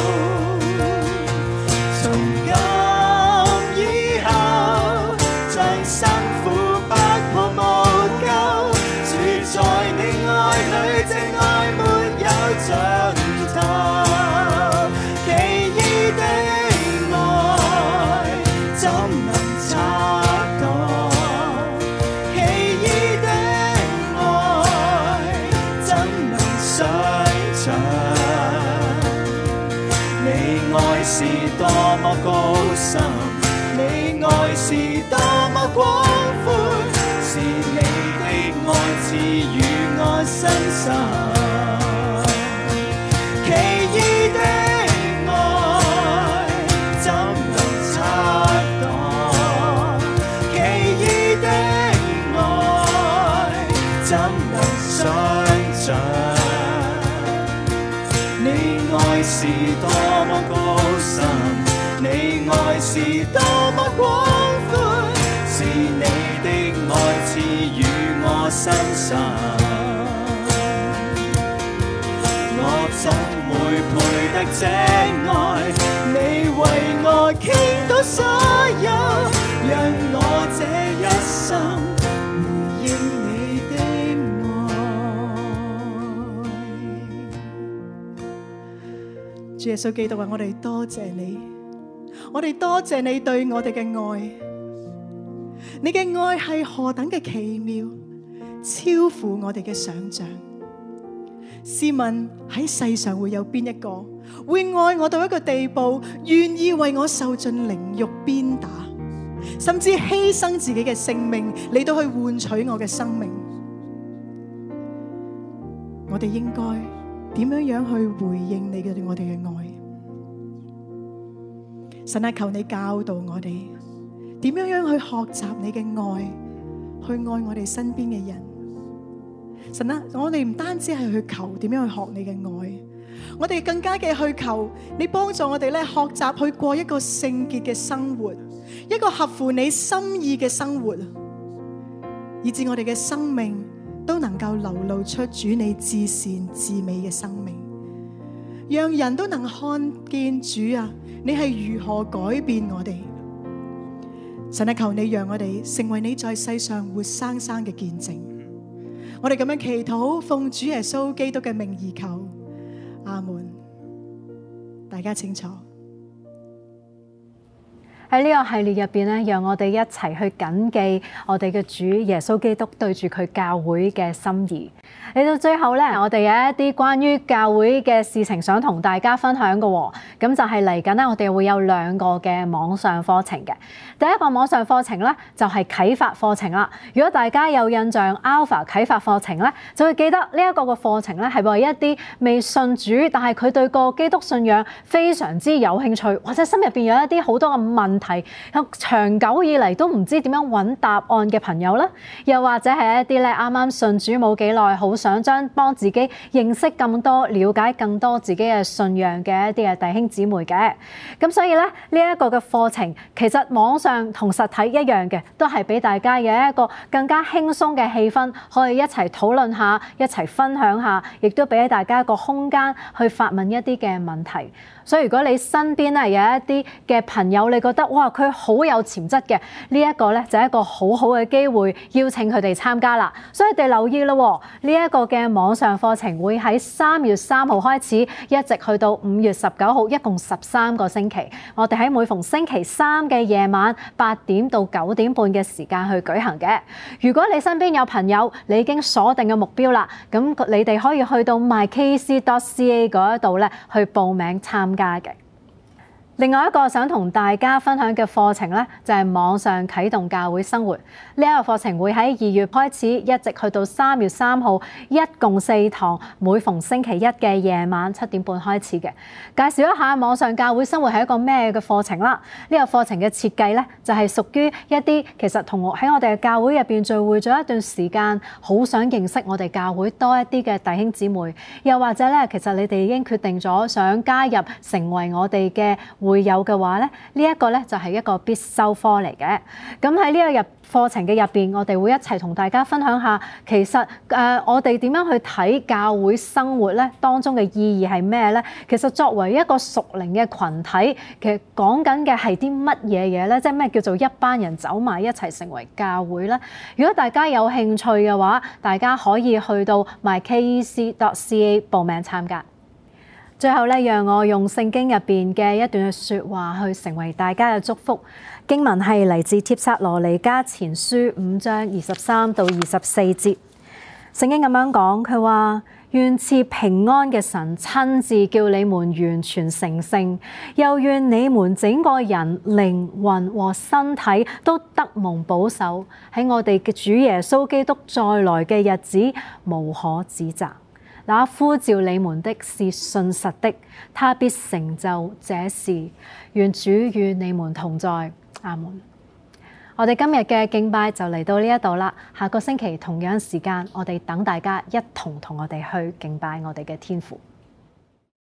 [SPEAKER 2] 從今以後，將辛苦不抱無咎，住在你愛裏，這愛沒有盡頭。奇異的愛怎能測度？奇異的愛怎能想像？你愛是多麼高深，你愛是多麼廣闊，是你的愛賜予我身上。奇異的愛怎能測度？奇異的愛怎能想像？你愛是多麼高深，你愛是多麼廣闊，是你的愛賜予我身上。我怎會配得這愛？你為我傾倒所有，讓我這一生回應你的愛。主耶穌基督啊，我哋多謝你，我哋多謝你對我哋嘅愛，你嘅愛係何等嘅奇妙，超乎我哋嘅想象。試問喺世上會有邊一個會愛我到一個地步，願意為我受盡凌辱鞭打，甚至犧牲自己嘅性命嚟到去換取我嘅生命？我哋應該點樣樣去回應你嘅對我哋嘅愛？神啊，求你教導我哋點樣樣去學習你嘅愛，去愛我哋身邊嘅人。神啊，我哋唔單止係去求點樣去學你嘅愛，我哋更加嘅去求你幫助我哋咧，學習去過一個聖潔嘅生活，一個合乎你心意嘅生活，以致我哋嘅生命都能夠流露出主你至善至美嘅生命，讓人都能看見主啊，你係如何改變我哋。神啊，求你讓我哋成為你在世上活生生嘅見證。 我哋咁樣祈禱，奉主耶穌基督嘅名而求，阿門。大家請坐。
[SPEAKER 1] 喺呢個系列入邊咧，讓我哋一齊去謹記我哋嘅主耶穌基督對住佢教會嘅心意。嚟到最後咧，我哋有一啲關於教會嘅事情想同大家分享嘅喎。咁就係嚟緊咧，我哋會有兩個嘅網上課程嘅。第一個網上課程咧就係啟發課程啦。如果大家有印象 Alpha 啟發課程咧，就會記得呢一個嘅課程咧係為一啲未信主，但係佢對個基督信仰非常之有興趣，或者心入邊有一啲好多嘅問題，有長久以嚟都唔知點樣揾答案嘅朋友啦，又或者係一啲咧啱啱信主冇幾耐，好想將幫自己認識更多、了解更多自己嘅信仰嘅一啲嘅弟兄姊妹嘅。咁所以咧，呢一個嘅課程其實網上同實體一樣嘅，都係俾大家有一個更加輕鬆嘅氣氛，可以一齊討論下、一齊分享下，亦都俾大家一個空間去發問一啲嘅問題。所以如果你身邊咧有一啲嘅朋友，你覺得哇佢好有潛質嘅，呢一個咧就係一個好好嘅機會，邀請佢哋參加啦。所以你哋留意咯，呢一個嘅網上課程會喺三月三號開始，一直去到五月十九號，一共十三個星期。我哋喺每逢星期三嘅夜晚八點到九點半嘅時間去舉行嘅。如果你身邊有朋友，你已經鎖定嘅目標啦，咁你哋可以去到 my k c dot c a 嗰一度咧去報名參加嘅。另外一個想同大家分享嘅課程咧，就係網上啟動教會生活。呢一個課程會喺二月開始，一直去到三月三號，一共四堂，每逢星期一嘅夜晚七點半開始嘅。介紹一下網上教會生活係一個咩嘅課程啦。呢個課程嘅設計咧，就係屬於一啲其實同喺我哋嘅教會入邊聚會咗一段時間，好想認識我哋教會多一啲嘅弟兄姊妹，又或者咧，其實你哋已經決定咗想加入成為我哋嘅會友嘅話咧，呢一個咧就係一個必修科嚟嘅。咁喺呢個入課程嘅入邊，我哋會一齊同大家分享下，其實誒、呃、我哋點樣去睇教會生活咧，當中嘅意義係咩咧？其實作為一個屬靈嘅群體，其實講緊嘅係啲乜嘢嘢咧？即係咩叫做一班人走埋一齊成為教會咧？如果大家有興趣嘅話，大家可以去到 my k e c dot c a 報名參加。最後咧，讓我用聖經入邊嘅一段嘅説話去成為大家嘅祝福。經文係嚟自帖撒羅尼迦前書五章二十三到二十四節。聖經咁樣講，佢話：願賜平安嘅神親自叫你們完全成聖，又願你們整個人、靈魂和身體都得蒙保守，喺我哋嘅主耶穌基督再來嘅日子無可指責。那呼召你們的是信實的，他必成就這事。願主與你們同在，阿門。我哋今日嘅敬拜就嚟到呢一度啦，下個星期同樣時間，我哋等大家一同同我哋去敬拜我哋嘅天父。